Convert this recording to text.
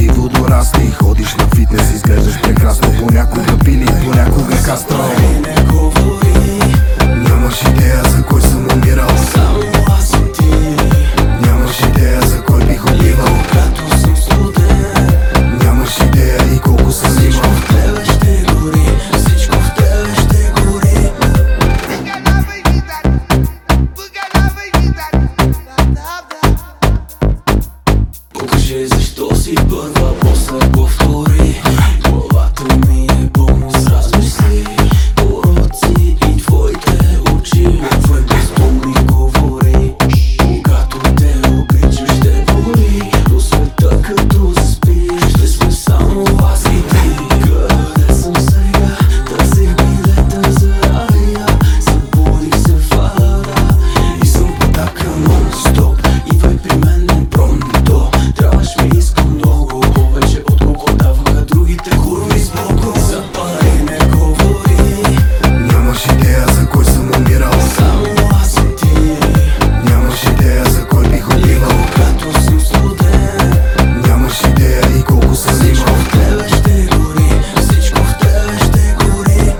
водорасти. Ходиш на фитнес, изглеждаш прекрасно. Понякога пили, понякога кастро. Не говори, Нямаш идея за кой съм умирал. само аз и ти. Нямаш идея за кой бих убивал. Когато съм студен, Нямаш идея и колко съм всичко имал. в тебе ще гори, всичко в тебе ще гори. Покажи защо си първа, после повтори. Главата ми е пълна с размисли, уроци и твоите очи. Отвън безпълни говори, когато те обичаш ще боли. До света като заспиш, ще сме само аз и ти. Къде съм сега? Търсих билета за Ария. Събудих се в Ада и съм потака нон-стоп. Идвай при мен пронто. Трябваш ми, искам много повече, отколко даваха другите курви с Бого. За пари не говори, Нямаш идея за кой съм умирал. само аз и ти. Нямаш идея за кой бих убивал. Когато съм студен, Нямаш идея и колко съм всичко имал. в тебе ще гори, всичко в тебе ще гори.